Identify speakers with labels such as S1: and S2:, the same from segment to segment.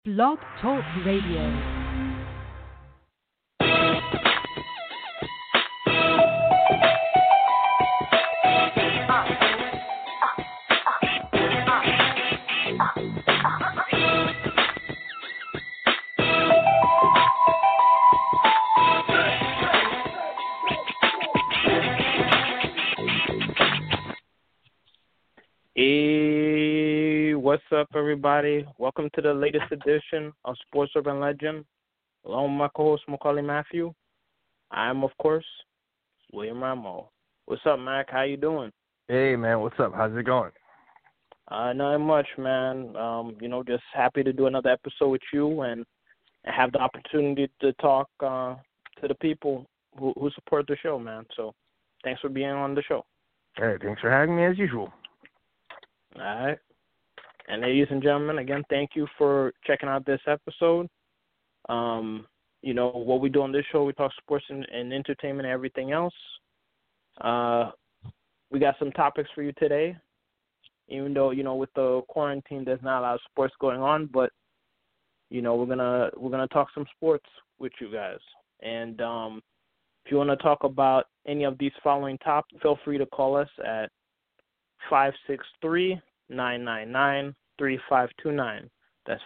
S1: Blog Talk Radio.
S2: Hey, what's up, everybody? Welcome to the latest edition of Sports Urban Legend. Along with my co-host, Macaulay Matthew. I am, of course, William Ramo. What's up, Mac? How you doing?
S3: Hey, man. What's up? How's it going?
S2: Not much, man. Just happy to do another episode with you and have the opportunity to talk to the people who support the show, man. So thanks for being on the show.
S3: Hey, thanks for having me as usual.
S2: All right. And ladies and gentlemen, again, thank you for checking out this episode. What we do on this show, we talk sports and entertainment and everything else. We got some topics for you today, even though, with the quarantine, there's not a lot of sports going on, but, we're gonna talk some sports with you guys. And if you want to talk about any of these following topics, feel free to call us at 563-999-3529. That's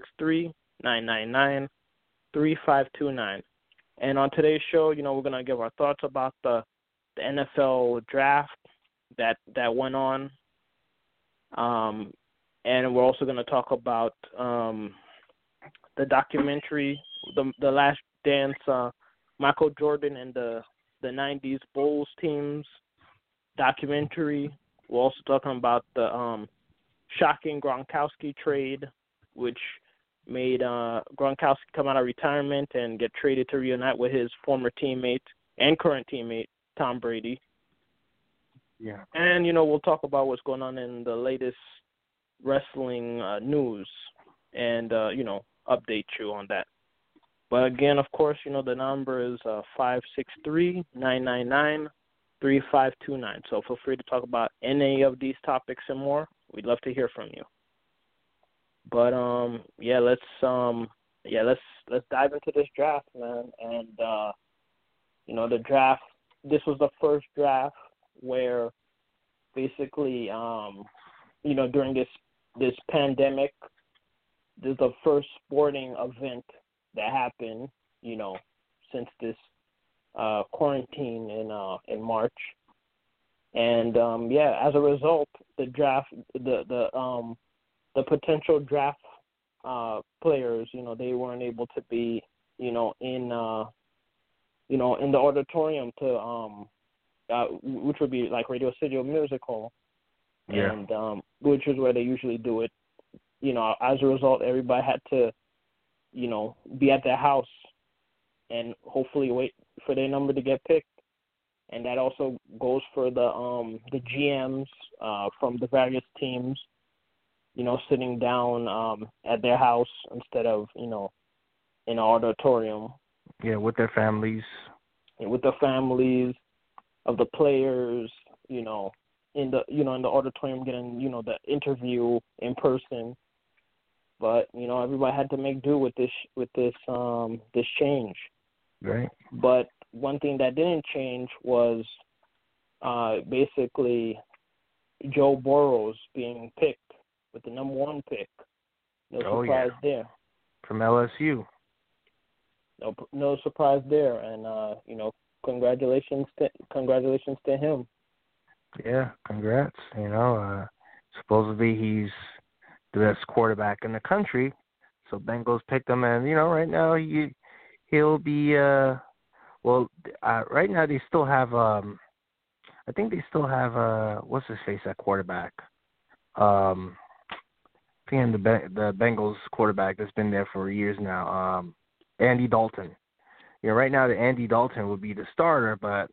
S2: 563-999-3529. And on today's show, we're going to give our thoughts about the NFL draft that went on. And we're also going to talk about the documentary, The Last Dance, Michael Jordan and the 90s Bulls teams documentary. We're also talking about the shocking Gronkowski trade, which made Gronkowski come out of retirement and get traded to reunite with his former teammate and current teammate, Tom Brady.
S3: Yeah.
S2: And, we'll talk about what's going on in the latest wrestling news and, update you on that. But again, of course, the number is 563-999-3529. So feel free to talk about any of these topics and more. We'd love to hear from you. But let's dive into this draft, man. And the draft. This was the first draft where basically, during this pandemic, this is the first sporting event that happened, since this quarantine in March. And as a result, the draft, the potential draft players, they weren't able to be, in the auditorium to which would be like Radio City Music Hall, and which is where they usually do it. As a result, everybody had to, be at their house and hopefully wait for their number to get picked. And that also goes for the GMs from the various teams, sitting down at their house instead of, in an auditorium.
S3: Yeah, with their families.
S2: And with the families of the players, in the auditorium getting, the interview in person. But, everybody had to make do with this change.
S3: Right.
S2: But one thing that didn't change was basically Joe Burrows being picked with the number one pick. No surprise there.
S3: From LSU.
S2: No surprise there, and congratulations to him.
S3: Yeah, congrats. Supposedly he's the best quarterback in the country, so Bengals picked him, and right now he'll be. Right now they still have. I think they still have. What's his face at quarterback? I think the Bengals quarterback that's been there for years now. Andy Dalton. Right now the Andy Dalton would be the starter, but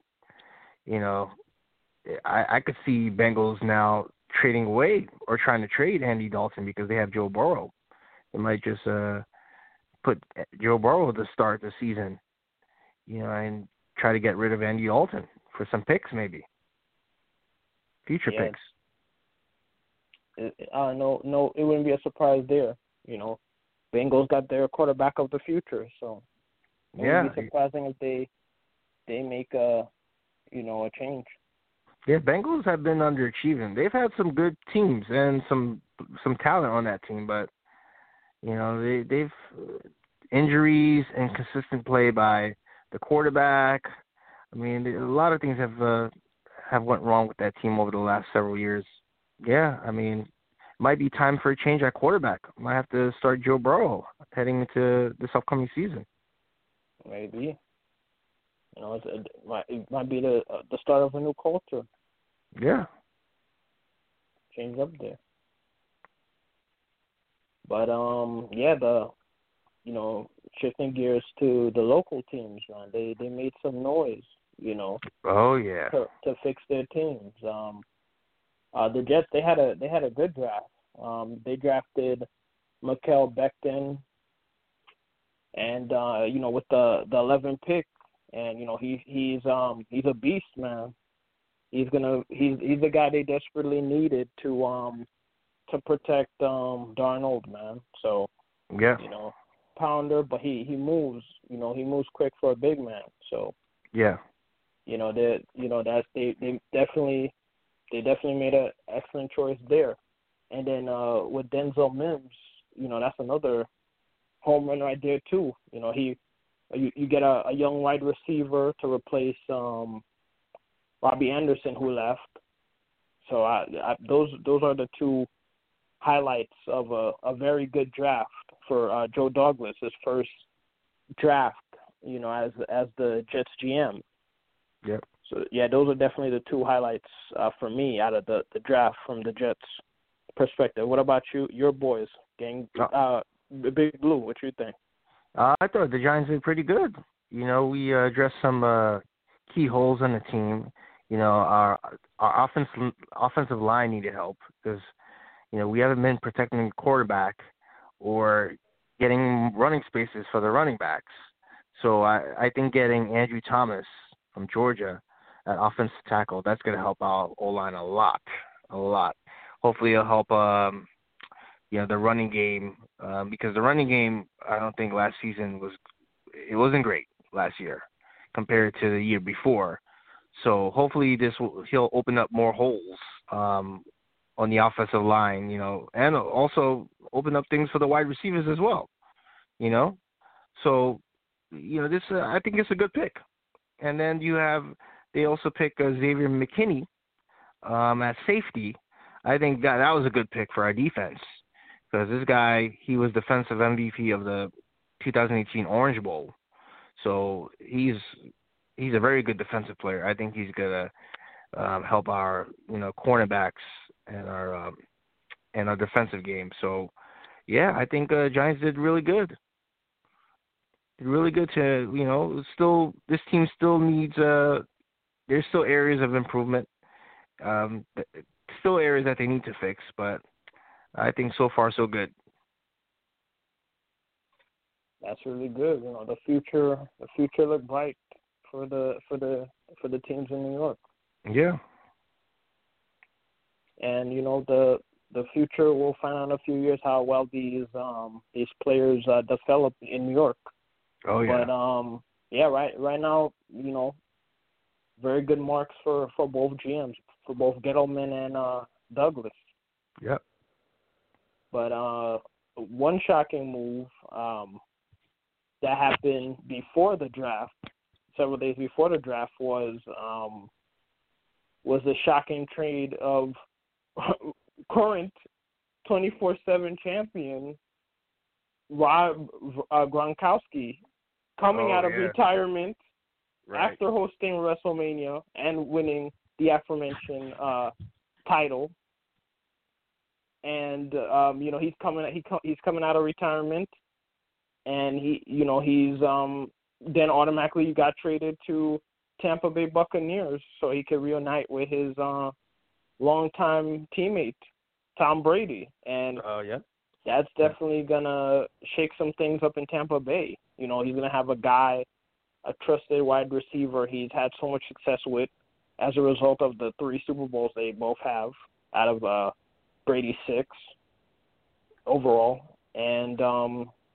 S3: I could see Bengals now trading away or trying to trade Andy Dalton because they have Joe Burrow. They might just put Joe Burrow to start the season. And try to get rid of Andy Dalton for some picks, maybe. Future picks.
S2: No, it wouldn't be a surprise there. Bengals got their quarterback of the future. So it would be surprising if they make a change.
S3: Yeah, Bengals have been underachieving. They've had some good teams and some talent on that team, but they've injuries and consistent play by the quarterback. I mean, a lot of things have went wrong with that team over the last several years. Yeah, I mean, might be time for a change at quarterback. Might have to start Joe Burrow heading into this upcoming season.
S2: Maybe. It might be the start of a new culture.
S3: Yeah.
S2: Change up there. But shifting gears to the local teams, man. They made some noise,
S3: Oh yeah.
S2: To fix their teams. The Jets they had a good draft. They drafted Mikael Becton, and with the 11th pick, and he's a beast, man. He's the guy they desperately needed to protect Darnold, man. So
S3: yeah,
S2: pounder, but he moves. He moves quick for a big man. So
S3: yeah,
S2: they definitely made an excellent choice there. And then with Denzel Mims, that's another home run right there too. You get a young wide receiver to replace Robbie Anderson, who left. So those are the two highlights of a very good draft for Joe Douglas, his first draft, as the Jets GM.
S3: Yep.
S2: So yeah, those are definitely the two highlights for me out of the draft from the Jets perspective. What about you, your boys, gang? Big Blue, what you think?
S3: I thought the Giants did pretty good. We addressed some key holes in the team. Our offensive line needed help because, we haven't been protecting the quarterback or getting running spaces for the running backs. So I think getting Andrew Thomas from Georgia at offensive tackle, that's going to help our O-line a lot. Hopefully it'll help, the running game, because the running game, I don't think last season wasn't great last year compared to the year before. So hopefully he'll open up more holes on the offensive line, and also open up things for the wide receivers as well, So, this I think it's a good pick. And then they also pick Xavier McKinney at safety. I think that was a good pick for our defense because this guy, he was defensive MVP of the 2018 Orange Bowl. So he's a very good defensive player. I think he's gonna help our cornerbacks and our defensive game. So yeah, I think Giants did really good. Really good to still this team still needs there's still areas of improvement, still areas that they need to fix, but I think so far so good.
S2: That's really good. The future looked bright for the teams in New York.
S3: Yeah.
S2: And the future, we'll find out in a few years how well these players develop in New York.
S3: Oh yeah.
S2: But right now, very good marks for both GMs, for both Gettleman and Douglas.
S3: Yep.
S2: But one shocking move that happened before the draft, several days before the draft, was the shocking trade of current 24/7 champion Rob Gronkowski coming out of retirement after hosting WrestleMania and winning the aforementioned title. And he's coming out of retirement, and he's then automatically got traded to Tampa Bay Buccaneers so he could reunite with his longtime teammate Tom Brady, and that's definitely gonna shake some things up in Tampa Bay. He's gonna have a trusted wide receiver he's had so much success with as a result of the 3 Super Bowls they both have out of Brady's 6 overall. And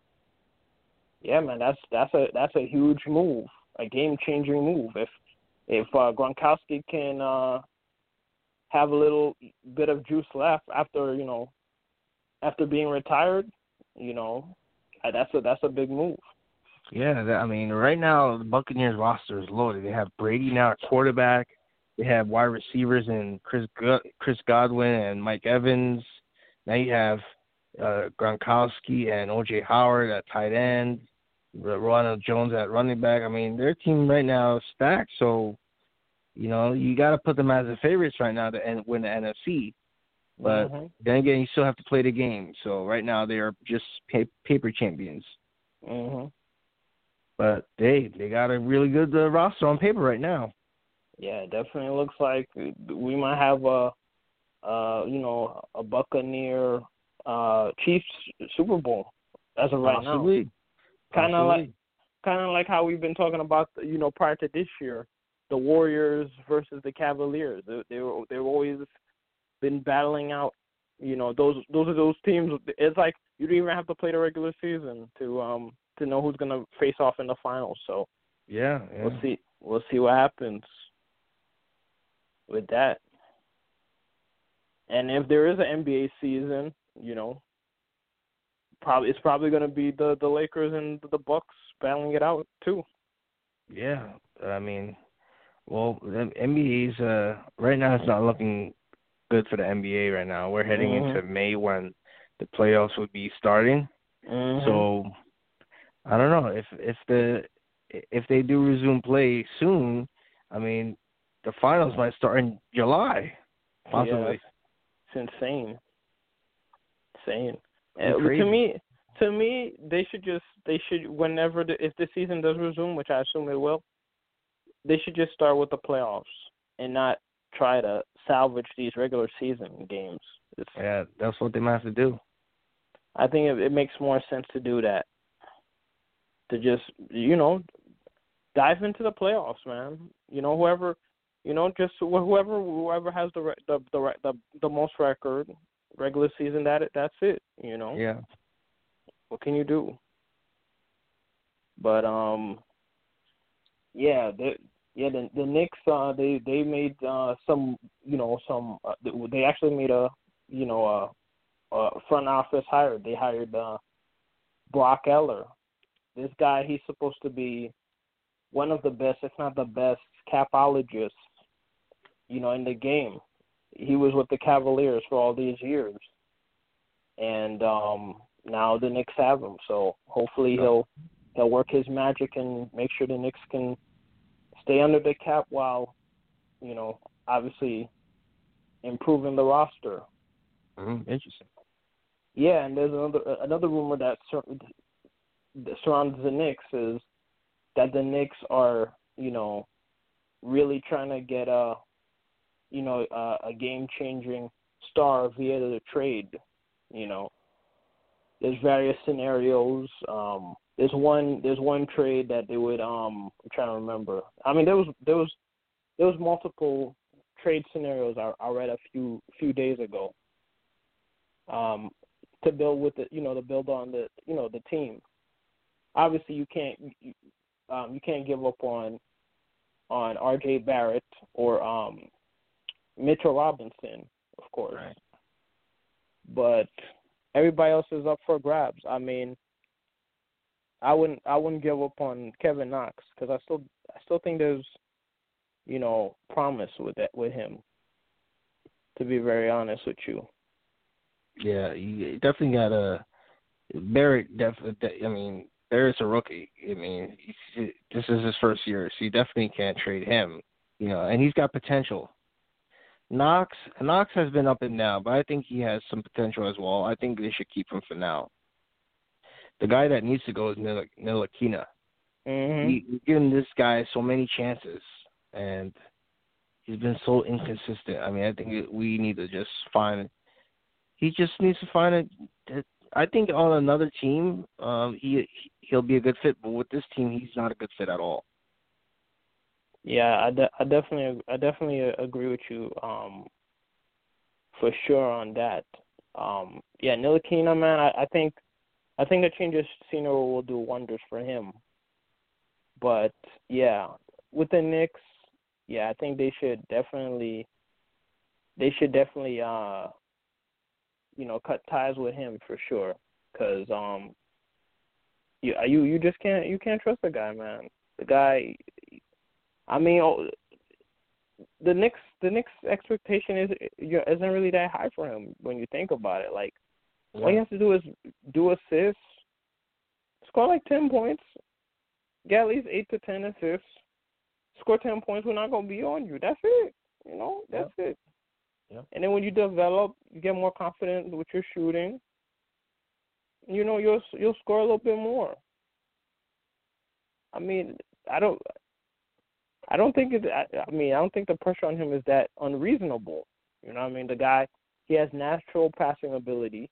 S2: Yeah, man, that's a huge move, a game-changing move. If Gronkowski can have a little bit of juice left after being retired, that's a big move.
S3: Yeah, right now the Buccaneers roster is loaded. They have Brady now at quarterback. They have wide receivers in Chris Godwin and Mike Evans. Now you have Gronkowski and O.J. Howard at tight end. Ronald Jones at running back. I mean, their team right now is stacked. So, you got to put them as the favorites right now to win the NFC. But then again, you still have to play the game. So right now they are just paper champions.
S2: Mm-hmm.
S3: But they got a really good roster on paper right now.
S2: Yeah, it definitely looks like we might have a Buccaneer Chiefs Super Bowl as of right now. Kind of like how we've been talking about, prior to this year, the Warriors versus the Cavaliers. They've always been battling out. Those are those teams. It's like you don't even have to play the regular season to know who's gonna face off in the finals. So
S3: yeah.
S2: We'll see what happens with that. And if there is an NBA season, it's probably going to be the Lakers and the Bucks battling it out too.
S3: Yeah, well, the NBA's right now it's not looking good for the NBA right now. We're heading into May when the playoffs would be starting. So I don't know if they do resume play soon. The finals might start in July, possibly.
S2: Yeah, it's insane. To me, they should whenever if the season does resume, which I assume it will, they should just start with the playoffs and not try to salvage these regular season games.
S3: That's what they might have to do.
S2: I think it makes more sense to do that. To just dive into the playoffs, man. Whoever has the most record regular season, that's it.
S3: Yeah.
S2: What can you do? But the Knicks they made they actually made a front office hire. They hired Brock Eller. This guy, he's supposed to be one of the best, if not the best, capologists, in the game. He was with the Cavaliers for all these years, and now the Knicks have him. So hopefully he'll work his magic and make sure the Knicks can stay under the cap while, obviously improving the roster.
S3: Interesting.
S2: Yeah, and there's another rumor that surrounds the Knicks is that the Knicks are, really trying to get a game-changing star via the trade. There's various scenarios. There's one trade that they would I'm trying to remember. There was multiple trade scenarios I read a few days ago. To build with to build on the team. Obviously, you can't give up on R.J. Barrett or Mitchell Robinson, of course.
S3: Right.
S2: But everybody else is up for grabs. I wouldn't give up on Kevin Knox because I still think there's promise with him. To be very honest with you.
S3: Yeah, you definitely got a Barrett. Barrett's a rookie. This is his first year, so you definitely can't trade him. And he's got potential. Knox has been up and down, but I think he has some potential as well. I think they should keep him for now. The guy that needs to go is Ntilikina. We've given this guy so many chances, and he's been so inconsistent. I think we need to just find. He just needs to find I think on another team, he'll be a good fit, but with this team, he's not a good fit at all.
S2: Yeah, I definitely agree with you, for sure on that. Ntilikina, man, I think I think a change of scenery will do wonders for him. But yeah, with the Knicks, yeah, I think they should definitely cut ties with him for sure, because you just can't trust the guy, man. The guy, I mean, the Knicks expectation isn't really that high for him when you think about it. Like, all you have to do is do assists, score like 10 points, get at least 8 to 10 assists, score 10 points. We're not gonna be on you. That's it. That's it.
S3: Yeah.
S2: And then when you develop, you get more confident with your shooting. You'll score a little bit more. I mean, I don't think the pressure on him is that unreasonable. You know what I mean? The guy, he has natural passing ability.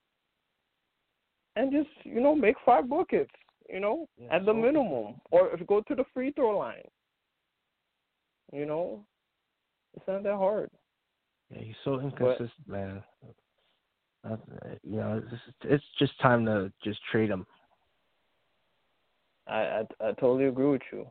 S2: And just, make 5 buckets, at the minimum. Or go to the free throw line. It's not that hard.
S3: Yeah, he's so inconsistent, man. It's just time to just trade him.
S2: I totally agree with you.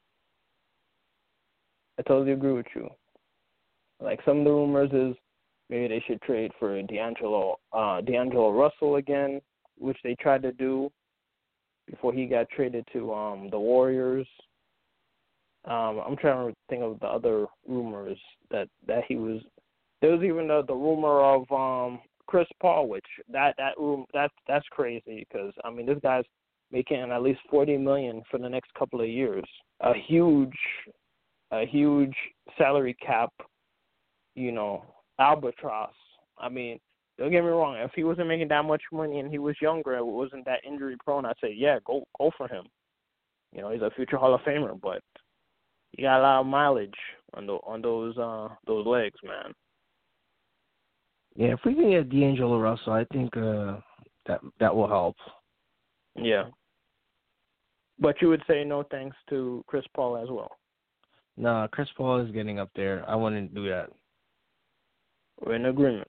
S2: Like, some of the rumors is maybe they should trade for D'Angelo Russell again, which they tried to do before he got traded to the Warriors. I'm trying to think of the other rumors that he was. There was even the rumor of Chris Paul, which that's crazy, because I mean, this guy's making at least $40 million for the next couple of years. A huge salary cap, albatross. I mean, don't get me wrong. If he wasn't making that much money and he was younger and wasn't that injury prone, I'd say, yeah, go for him. He's a future Hall of Famer, but he got a lot of mileage on those legs, man.
S3: Yeah, if we can get D'Angelo Russell, I think that will help.
S2: Yeah. But you would say no thanks to Chris Paul as well?
S3: Nah, Chris Paul is getting up there. I wouldn't do that.
S2: We're in agreement.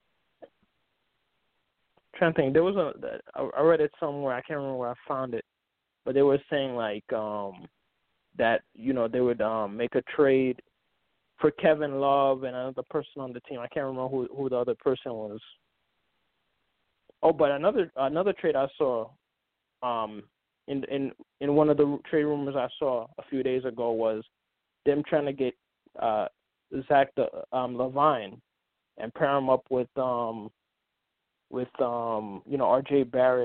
S2: I'm trying to think. There was I read it somewhere. I can't remember where I found it, but they were saying like that they would make a trade for Kevin Love and another person on the team. I can't remember who the other person was. Oh, but another trade I saw in one of the trade rumors I saw a few days ago was them trying to get Zach LaVine and pair him up with R.J. Barrett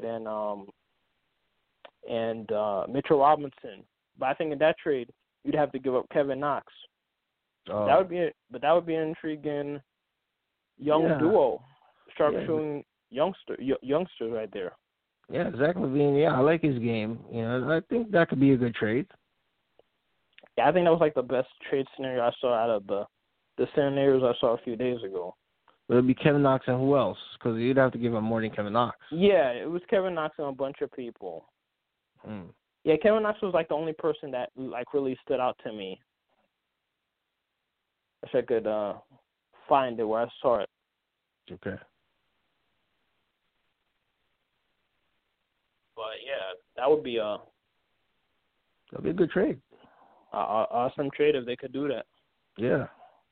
S2: and Mitchell Robinson. But I think in that trade you'd have to give up Kevin Knox.
S3: Oh.
S2: That would be an intriguing young duo, sharpshooting youngsters right there.
S3: Yeah, Zach LaVine. Yeah, I like his game. I think that could be a good trade.
S2: Yeah, I think that was like the best trade scenario I saw out of the scenarios I saw a few days ago.
S3: But it'd be Kevin Knox and who else? Because you'd have to give him more than Kevin Knox.
S2: Yeah, it was Kevin Knox and a bunch of people. Yeah, Kevin Knox was like the only person that like really stood out to me. If I could find it where I saw it.
S3: Okay.
S2: But yeah, that would be
S3: that'd be a good trade.
S2: Awesome trade if they could do that.
S3: Yeah.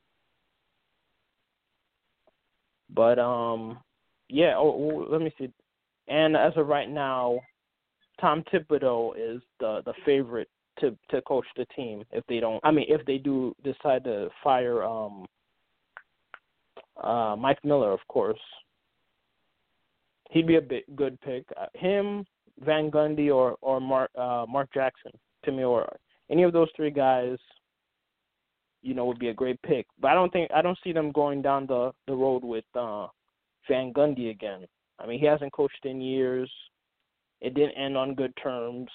S2: But yeah. Oh, let me see. And as of right now, Tom Thibodeau is the favorite to coach the team if they do decide to fire Mike Miller, of course. He'd be a good pick. Him, Van Gundy, or Mark Jackson to me, or any of those three guys, would be a great pick. But I don't see them going down the road with Van Gundy again. I mean, he hasn't coached in years. It didn't end on good terms.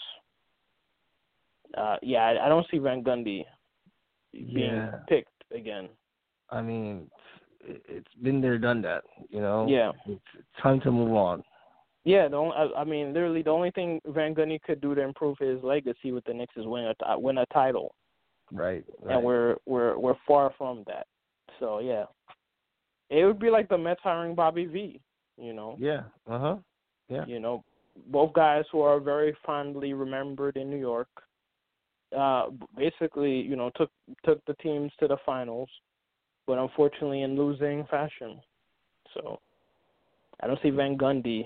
S2: I don't see Van Gundy being picked again.
S3: I mean, it's been there, done that.
S2: Yeah.
S3: It's time to move on.
S2: Yeah, literally the only thing Van Gundy could do to improve his legacy with the Knicks is win a title.
S3: Right.
S2: And we're far from that. So yeah, it would be like the Mets hiring Bobby V.
S3: Yeah. Yeah.
S2: both guys who are very fondly remembered in New York. Basically, took the teams to the finals, but unfortunately in losing fashion. So I don't see Van Gundy,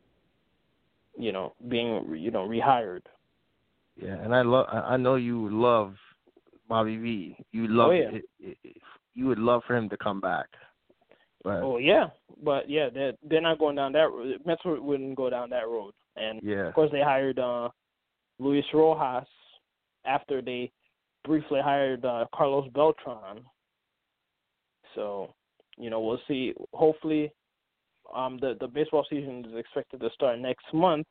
S2: being rehired.
S3: Yeah, and I know you love Bobby V. You love it. You would love for him to come back. But, they're not going down that road. Mets wouldn't go down that road. And of course they hired Luis Rojas after they briefly hired Carlos Beltran. So, we'll see. Hopefully, the baseball season is expected to start next month.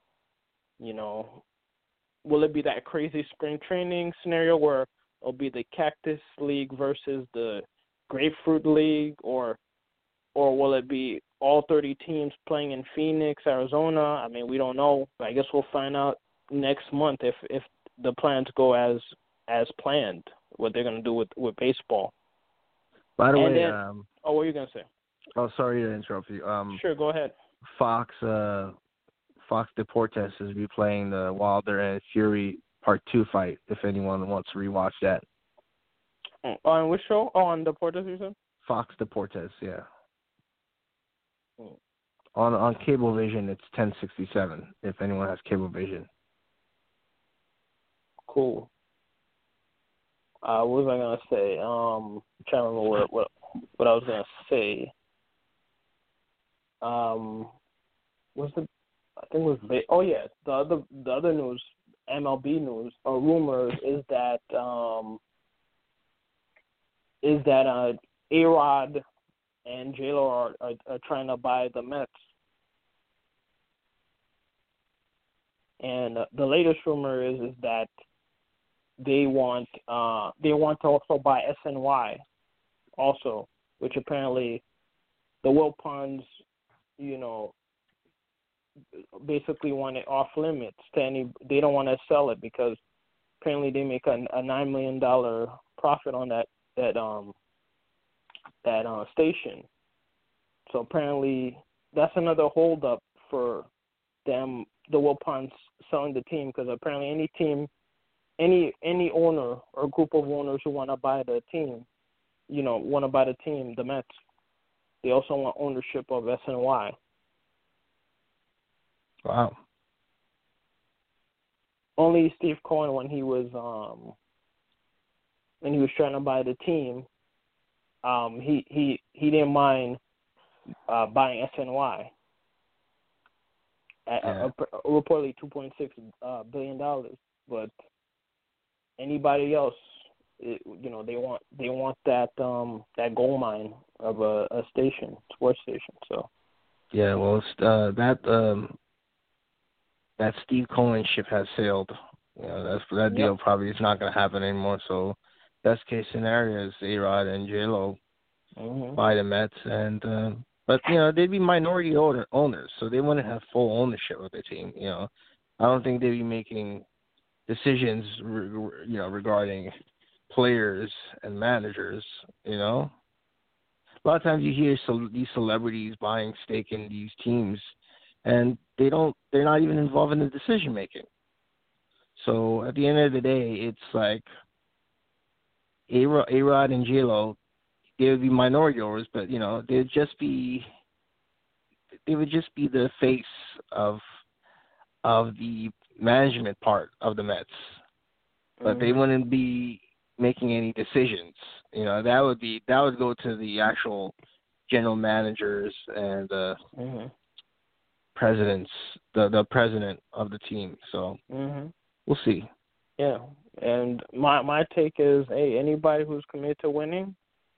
S3: Will it be that crazy spring training scenario where it'll be the Cactus League versus the Grapefruit League, or will it be all 30 teams playing in Phoenix, Arizona? I mean, we don't know. I guess we'll find out next month if the plans go as planned, what they're going to do with baseball. By the way,
S2: what were you going to say?
S3: Oh, sorry to interrupt you.
S2: Sure, go ahead.
S3: Fox Deportes is replaying the Wilder and Fury Part 2 fight, if anyone wants to rewatch that.
S2: On which show? Oh, on Deportes, you said?
S3: Fox Deportes, yeah. On Cablevision, it's 1067, if anyone has Cablevision.
S2: Cool. What was I going to say? I'm trying to remember what I was going to say. The other news, MLB news or rumors is that A-Rod and J-Lo are trying to buy the Mets. And the latest rumor is that they want to also buy SNY also, which apparently the Wilpons, basically want it off limits they don't want to sell it because apparently they make a $9 million profit on that station. So apparently that's another holdup for them, the Wilpons selling the team, because apparently any owner or group of owners who want to buy the team, the Mets, they also want ownership of SNY.
S3: Wow.
S2: Only Steve Cohen, when he was trying to buy the team, he didn't mind buying SNY at reportedly $2.6 billion. But anybody else, they want that gold mine of a station, sports station. So
S3: yeah, well, that Steve Cohen ship has sailed. That deal probably is not going to happen anymore. So, best case scenario is A-Rod and J-Lo buy the Mets, but they'd be minority owners, so they wouldn't have full ownership of the team. I don't think they'd be making decisions, regarding players and managers. A lot of times you hear these celebrities buying stake in these teams, and they're not even involved in the decision making. So at the end of the day, it's like A-Rod and J-Lo, they would be minority owners, but they would just be the face of the management part of the Mets, but they wouldn't be making any decisions. That would go to the actual general managers and presidents, the president of the team. So we'll see.
S2: Yeah, and my take is, hey, anybody who's committed to winning,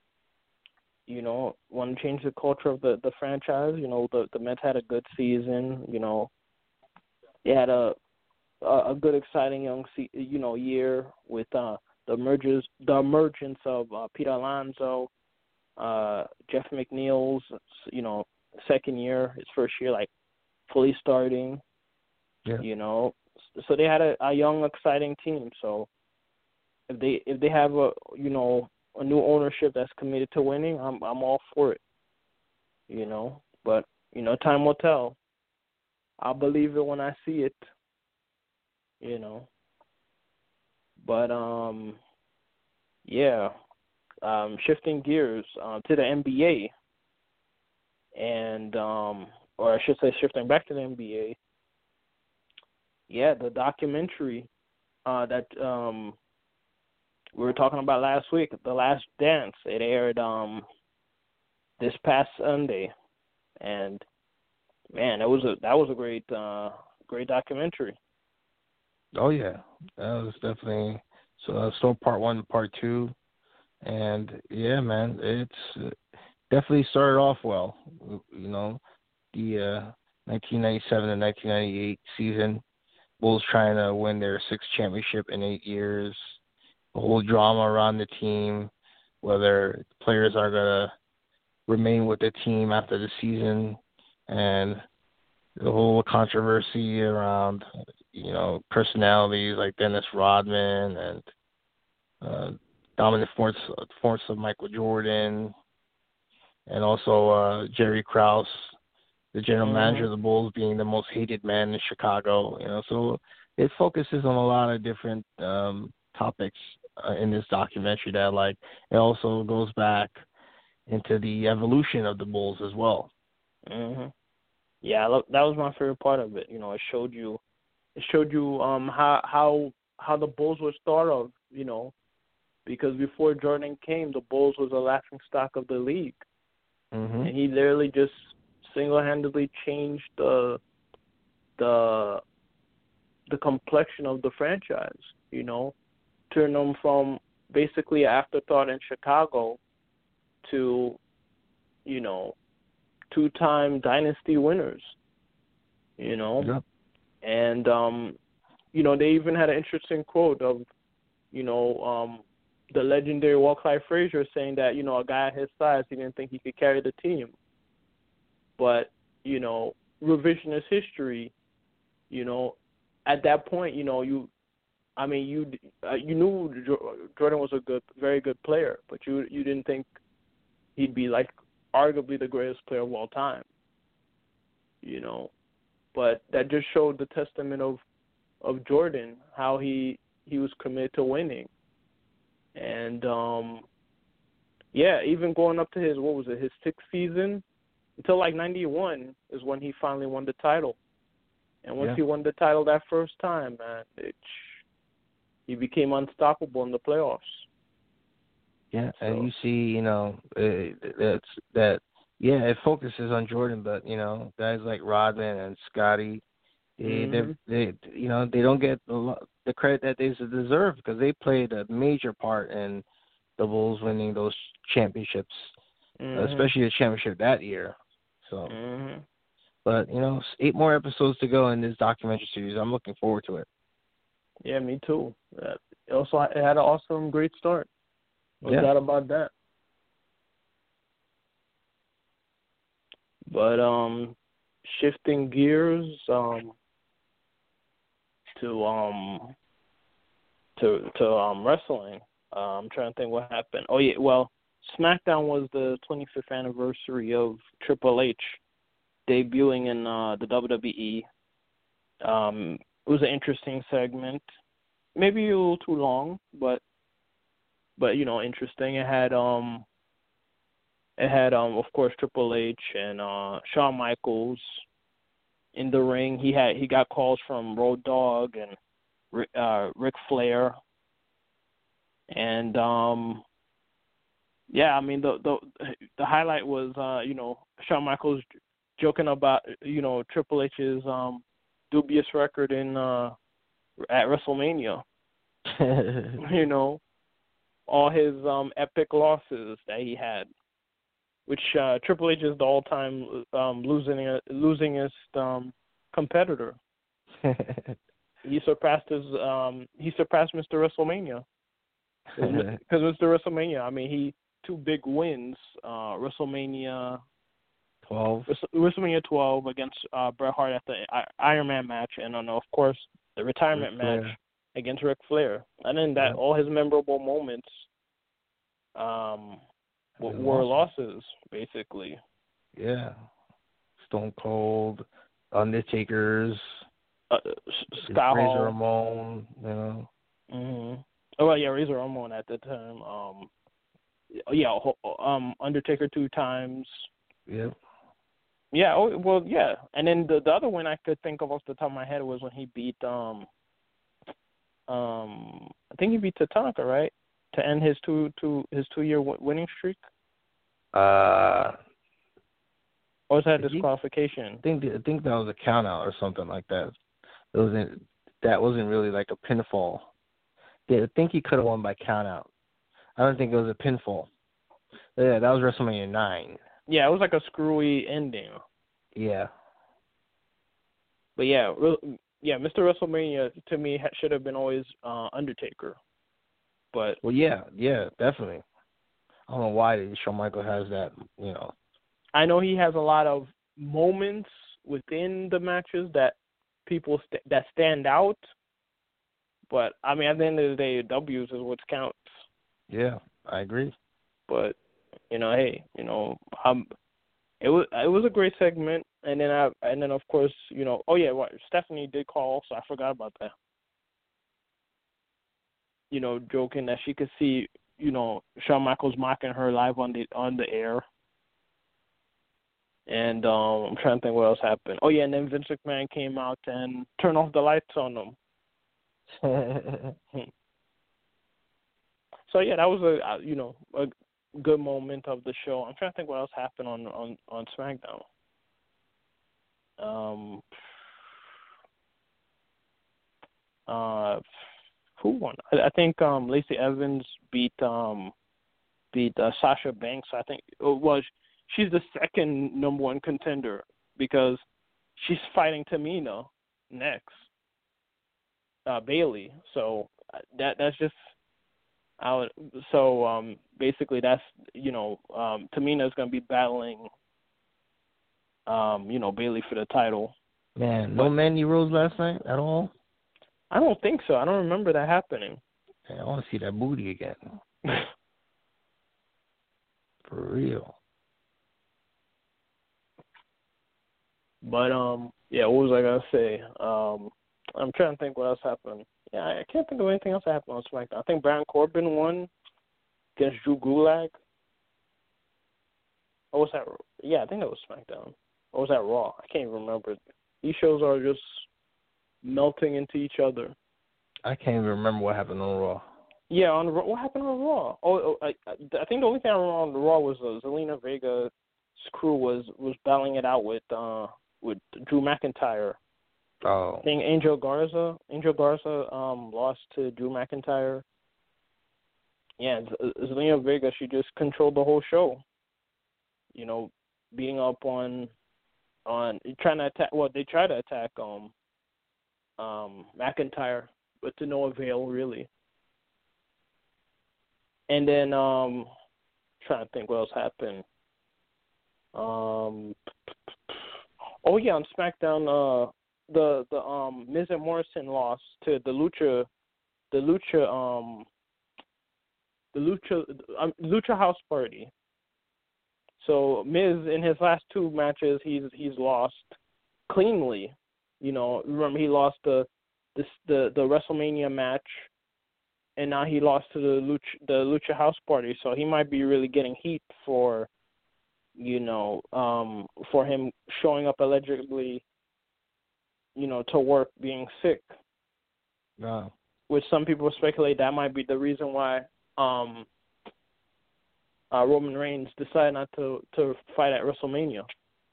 S2: want to change the culture of the franchise. The Mets had a good season. They had a good, exciting young year with the emergence of Peter Alonso, Jeff McNeil's second year, his first year fully starting.
S3: Yeah.
S2: So they had a young, exciting team. So if they have a new ownership that's committed to winning, I'm all for it. But time will tell. I'll believe it when I see it. But yeah. Shifting gears to the NBA, and or I should say, shifting back to the NBA. Yeah, the documentary that we were talking about last week, The Last Dance. It aired this past Sunday, and man, that was a great documentary.
S3: Oh yeah, that was definitely still part 1, part 2. And yeah, man, it's definitely started off well. The 1997 and 1998 season, Bulls trying to win their 6th championship in 8 years. The whole drama around the team, whether players are gonna remain with the team after the season, and the whole controversy around personalities like Dennis Rodman and dominant force of Michael Jordan, and also Jerry Krause, the general manager of the Bulls, being the most hated man in Chicago. So it focuses on a lot of different topics in this documentary that I like. It also goes back into the evolution of the Bulls as well.
S2: Mhm. Yeah, that was my favorite part of it. It showed you how the Bulls were thought of. Because before Jordan came, the Bulls was a laughing stock of the league, and he literally just single-handedly changed the complexion of the franchise. Turned them from basically an afterthought in Chicago to 2-time dynasty winners.
S3: Yep.
S2: And they even had an interesting quote of the legendary Walt Clyde Frazier saying that, a guy at his size, he didn't think he could carry the team. But, revisionist history, at that point, you knew Jordan was a very good player, but you didn't think he'd be like arguably the greatest player of all time. But that just showed the testament of Jordan, how he was committed to winning. And even going up to his 6th season, until like 91 is when he finally won the title. And once he won the title that first time, man, he became unstoppable in the playoffs.
S3: Yeah, so. And you see, it focuses on Jordan, but guys like Rodman and Scotty, they don't get the credit that they deserve, because they played a major part in the Bulls winning those championships, especially the championship that year. So, but 8 more episodes to go in this documentary series. I'm looking forward to it.
S2: Yeah, me too. It had an awesome, great start. No doubt about that. But shifting gears to wrestling. I'm trying to think what happened. Oh yeah, well, SmackDown was the 25th anniversary of Triple H debuting in the WWE. It was an interesting segment, maybe a little too long, but interesting. It had of course Triple H and Shawn Michaels in the ring. He got calls from Road Dogg and Ric Flair, and the highlight was Shawn Michaels joking about Triple H's dubious record in at WrestleMania. All his epic losses that he had, which Triple H is the all-time losingest competitor. He surpassed Mr. WrestleMania. Because Mr. WrestleMania, he 2 big wins, WrestleMania 12 against Bret Hart at the Iron Man match, and of course the retirement match against Ric Flair. And then that all his memorable moments were losses, basically.
S3: Yeah. Stone Cold, Undertaker's,
S2: Scott
S3: Razor
S2: Hall.
S3: Ramon, you know.
S2: Mhm. Oh well, yeah, Razor Ramon at the time. Yeah, Undertaker 2 times.
S3: Yep.
S2: Yeah. Oh well, yeah. And then the other one I could think of off the top of my head was when he beat I think he beat Tatanka, right, to end his 2-year winning streak. Or was that disqualification?
S3: I think that was a count out or something like that. That wasn't really like a pinfall. Yeah, I think he could have won by count out. I don't think it was a pinfall. Yeah, that was WrestleMania 9.
S2: Yeah, it was like a screwy ending.
S3: Yeah.
S2: But yeah, Mr. WrestleMania to me should have been always Undertaker. But
S3: well, yeah, definitely. I don't know why Shawn Michaels has that, you know.
S2: I know he has a lot of moments within the matches that people that stand out. But I mean, at the end of the day, W's is what counts.
S3: Yeah, I agree.
S2: But hey, it was a great segment, and then of course, Stephanie did call, so I forgot about that. Joking that she could see, Shawn Michaels mocking her live on the air. And I'm trying to think what else happened. Oh yeah, and then Vince McMahon came out and turned off the lights on them. So yeah, that was a good moment of the show. I'm trying to think what else happened on SmackDown. Who won? I think Lacey Evans beat Sasha Banks. I think she's the second number one contender because she's fighting Tamina next. Bailey. So that's just basically that's Tamina is going to be battling Bailey for the title.
S3: Man, no Mandy Rose last night at all?
S2: I don't think so. I don't remember that happening.
S3: Man, I want to see that booty again. For real.
S2: But what was I gonna say? I'm trying to think what else happened. Yeah, I can't think of anything else that happened on SmackDown. I think Baron Corbin won against Drew Gulak. Or was that? Yeah, I think that was SmackDown. Or was that Raw? I can't even remember. These shows are just melting into each other.
S3: I can't even remember what happened on Raw.
S2: Yeah, what happened on Raw? I think the only thing I remember on Raw was Zelina Vega's crew was battling it out with Drew McIntyre.
S3: Oh.
S2: I think Angel Garza lost to Drew McIntyre. Yeah, Zelina Vega, she just controlled the whole show. Being up on trying to attack. Well, they tried to attack McIntyre, but to no avail really. And then trying to think what else happened. On SmackDown, the Miz and Morrison lost to the Lucha House Party. So Miz in his last two matches he's lost cleanly. Remember he lost the WrestleMania match, and now he lost to the Lucha House Party. So he might be really getting heat for for him showing up allegedly, to work being sick.
S3: No.
S2: Which some people speculate that might be the reason why Roman Reigns decided not to fight at WrestleMania.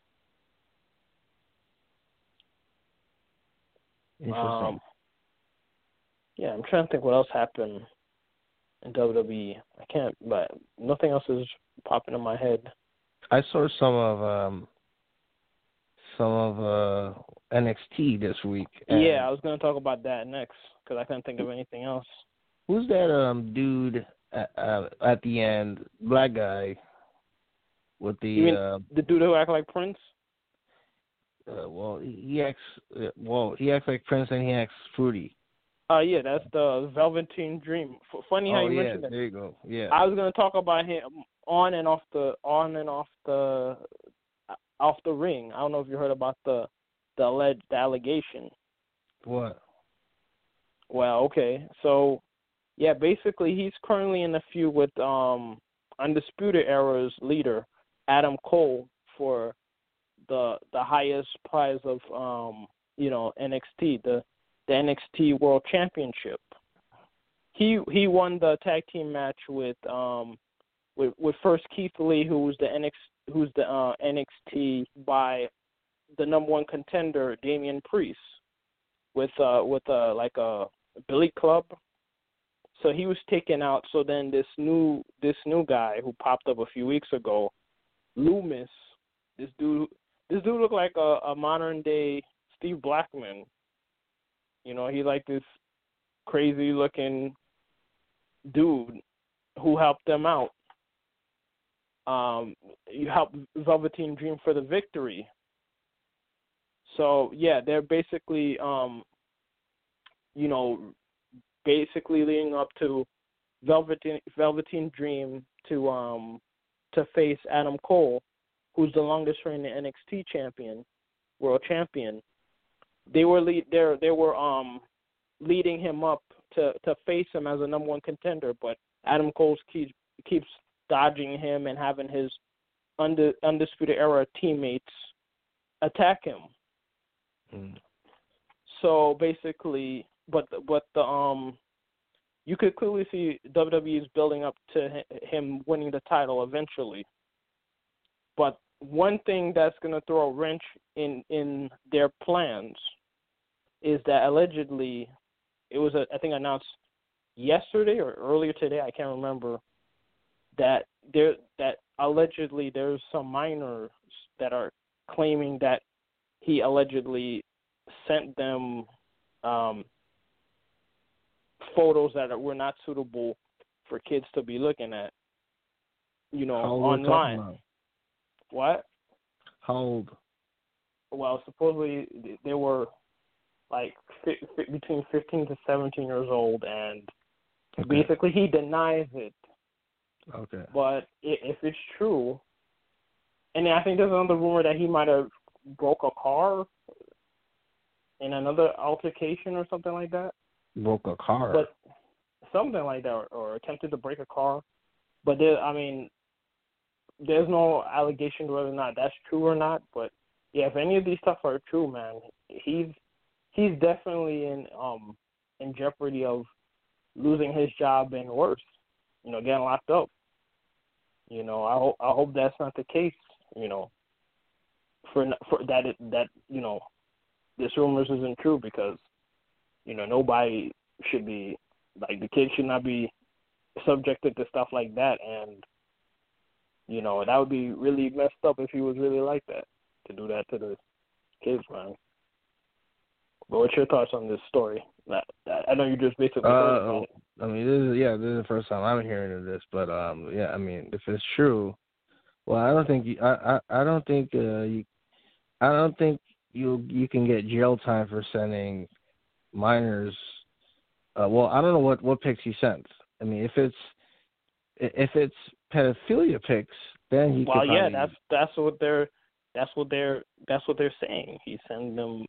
S3: Interesting.
S2: Yeah, I'm trying to think what else happened in WWE. I can't, but nothing else is popping in my head.
S3: I saw some of NXT this week.
S2: Yeah, I was going to talk about that next because I couldn't think of anything else.
S3: Who's that dude at the end, black guy with the?
S2: You mean the dude who act like Prince?
S3: He acts like Prince and he acts fruity.
S2: Yeah, that's the Velveteen Dream. Funny how you mentioned that.
S3: There you go. Yeah.
S2: I was going to talk about him on and off the ring. I don't know if you heard about the the allegation.
S3: What?
S2: Well, okay. So, yeah, basically he's currently in a feud with Undisputed Era's leader, Adam Cole, for the highest prize of NXT, the NXT World Championship. He won the tag team match with first Keith Lee, who's the NXT by the number one contender Damian Priest, with like a Billy Club. So he was taken out. So then this new guy who popped up a few weeks ago, Loomis, this dude looked like a modern day Steve Blackman. You know, he like this crazy looking dude who helped them out. You helped Velveteen Dream for the victory. So yeah, they're basically basically leading up to Velveteen Dream to face Adam Cole, who's the longest reigning NXT champion, world champion. They were leading him up to face him as a number one contender, but Adam Cole keeps dodging him and having his Undisputed Era teammates attack him. So basically, but you could clearly see WWE is building up to him winning the title eventually. But one thing that's going to throw a wrench in their plans is that allegedly, it was I think announced yesterday or earlier today, I can't remember, that allegedly there's some minors that are claiming that he allegedly sent them photos that were not suitable for kids to be looking at, online. What?
S3: How old?
S2: Well, supposedly they were like between 15 to 17 years old, and basically he denies it.
S3: Okay.
S2: But if it's true, and I think there's another rumor that he might have broke a car in another altercation or something like that.
S3: Broke a car?
S2: But something like that, or attempted to break a car. But there's no allegation whether or not that's true or not. But yeah, if any of these stuff are true, man, he's definitely in jeopardy of losing his job and worse, getting locked up. I hope that's not the case. For that this rumors isn't true, because nobody should be, like, the kids should not be subjected to stuff like that, and that would be really messed up if he was really like that, to do that to the kids, man. But what's your thoughts on this story? I know you just basically heard it.
S3: I mean, this is the first time I'm hearing of this, but yeah, I mean, if it's true, well, I don't think you can get jail time for sending minors. Well, I don't know what pics he sent. I mean, if it's pedophilia pics, then he.
S2: Well, yeah, that's what they're saying. He sent them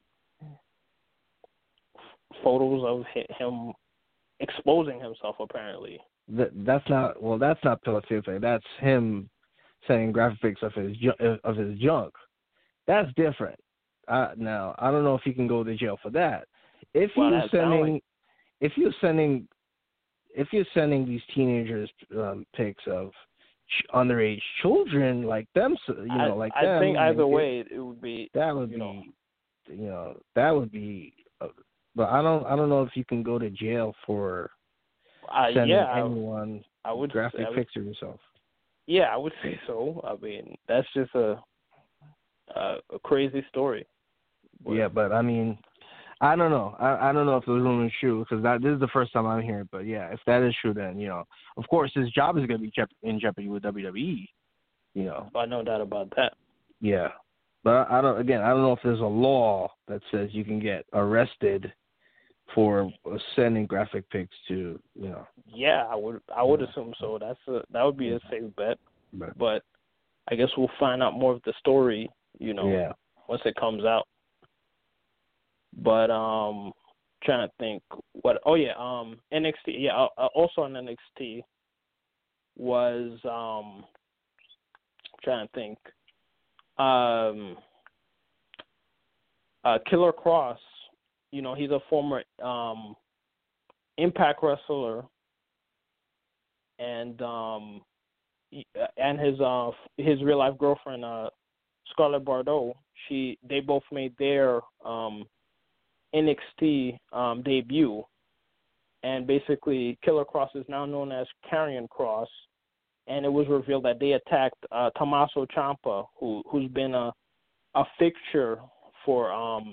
S2: photos of him exposing himself, apparently.
S3: That's not pedophilia. That's him sending graphic pics of his junk. That's different. Now, I don't know if he can go to jail for that. If you're sending these teenagers pics of underage children, like them, I
S2: think either way it would be.
S3: That would be. But I don't know if you can go to jail for sending anyone graphic pics of yourself.
S2: Yeah, I would say so. I mean, that's just a crazy story.
S3: Yeah, but I mean, I don't know. I don't know if the rumor is true, because this is the first time I'm hearing. But yeah, if that is true, then of course, his job is going to be in jeopardy with WWE.
S2: I no doubt about that.
S3: Yeah, but I don't know if there's a law that says you can get arrested for sending graphic pics to.
S2: Yeah, I would assume so. That would be a safe bet. But I guess we'll find out more of the story. Once it comes out. But trying to think what. Oh yeah, NXT. Yeah, also on NXT was trying to think. Killer Cross. You know, he's a former Impact wrestler, and his real life girlfriend Scarlett Bordeaux. They both made their NXT debut, and basically Killer Cross is now known as Karrion Kross, and it was revealed that they attacked Tommaso Ciampa, who's been a fixture for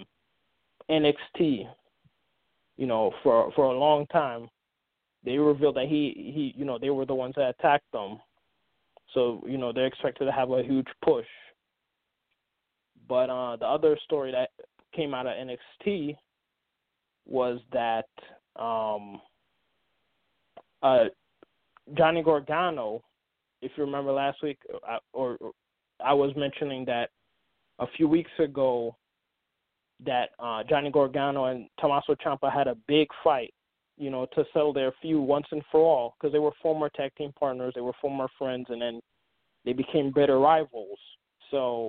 S2: NXT, you know, for a long time. They revealed that he you know, they were the ones that attacked them. So, you know, they're expected to have a huge push. But the other story that came out of NXT was that Johnny Gargano, if you remember last week, I was mentioning that a few weeks ago that Johnny Gargano and Tommaso Ciampa had a big fight, you know, to settle their feud once and for all, because they were former tag team partners, they were former friends, and then they became bitter rivals. So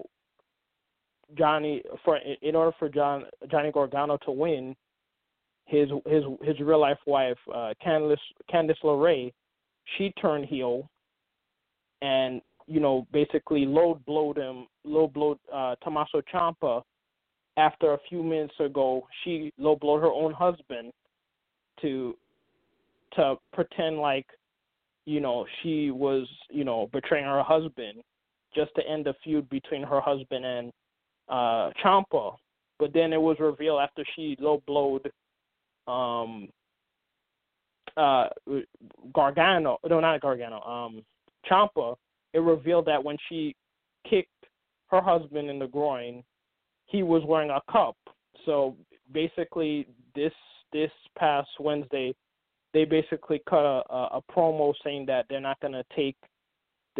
S2: in order for Johnny Gargano to win, his real life wife, Candice LeRae, she turned heel, and, you know, basically low blowed Tommaso Ciampa. After a few minutes ago, she low blowed her own husband to pretend like, you know, she was, you know, betraying her husband, just to end the feud between her husband and Ciampa. But then it was revealed after she low blowed Ciampa, it revealed that when she kicked her husband in the groin, he was wearing a cup. So basically, this past Wednesday, they basically cut a promo saying that they're not gonna take, you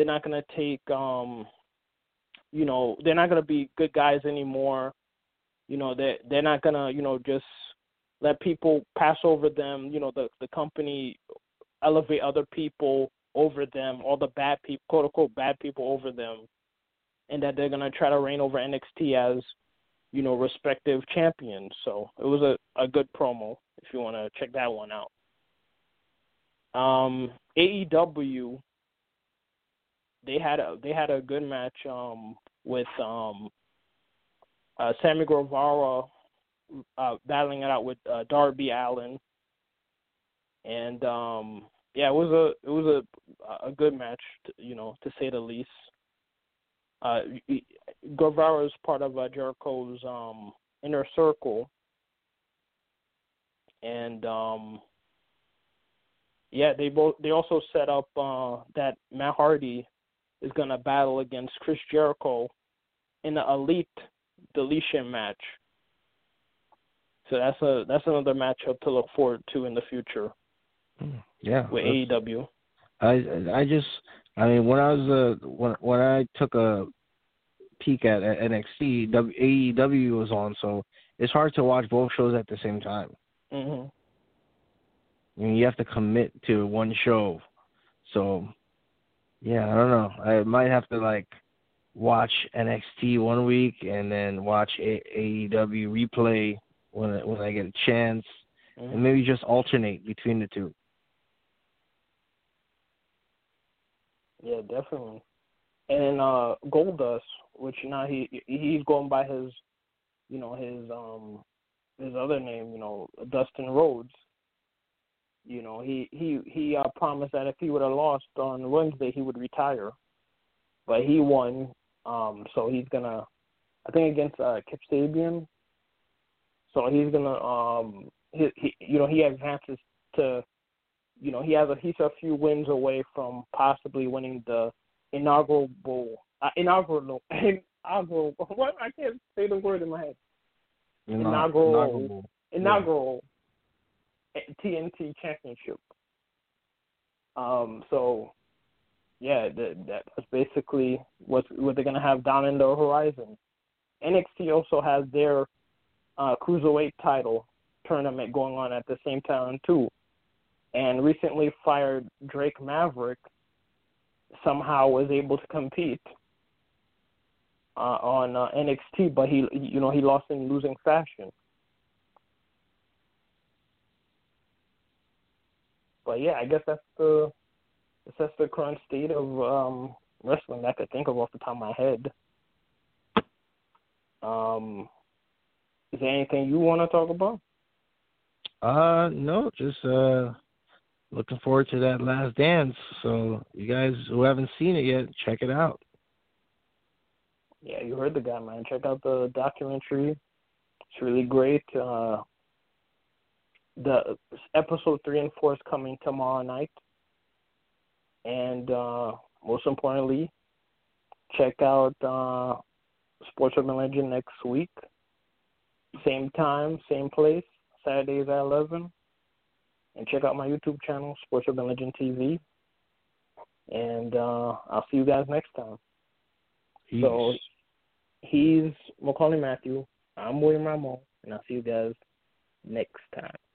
S2: know, they're not gonna be good guys anymore. You know, they're not gonna, you know, just let people pass over them. You know, the company elevate other people over them, all the bad people, quote unquote bad people over them, and that they're gonna try to reign over NXT as, you know, respective champions. So it was a good promo if you want to check that one out. AEW, they had a good match with Sammy Guevara battling it out with Darby Allin, and yeah, it was a good match, you know, to say the least. Guevara is part of Jericho's inner circle, and yeah, they also set up that Matt Hardy is gonna battle against Chris Jericho in the Elite Deletion match. So that's another matchup to look forward to in the future.
S3: Yeah,
S2: with AEW.
S3: I mean, when I took a peek at NXT, AEW was on, so it's hard to watch both shows at the same time.
S2: Mm-hmm.
S3: I mean, you have to commit to one show. So, yeah, I don't know. I might have to, like, watch NXT one week and then watch AEW replay when I get a chance, and maybe just alternate between the two.
S2: Yeah, definitely. And Goldust, which now he's going by his, you know, his other name, you know, Dustin Rhodes. You know, he promised that if he would have lost on Wednesday, he would retire, but he won. So he's gonna, I think, against Kip Sabian. So he's gonna, he advances to, you know, he's a few wins away from possibly winning the inaugural. What? I can't say the word in my head. Inaugural TNT Championship. So yeah, that's basically what they're gonna have down in the horizon. NXT also has their cruiserweight title tournament going on at the same time too, and recently fired Drake Maverick somehow was able to compete on NXT, but he lost in losing fashion. But yeah, I guess that's the current state of wrestling that I could think of off the top of my head. Is there anything you want to talk about?
S3: No, just looking forward to that Last Dance. So you guys who haven't seen it yet, check it out.
S2: Yeah, you heard the guy, man. Check out the documentary. It's really great. The episode 3 and 4 is coming tomorrow night. And most importantly, check out Sports Urban Legend next week. Same time, same place, Saturdays at 11. And check out my YouTube channel, Sports Urban Legend TV. And I'll see you guys next time.
S3: Peace.
S2: So he's Macaulay Matthew. I'm William Ramon. And I'll see you guys next time.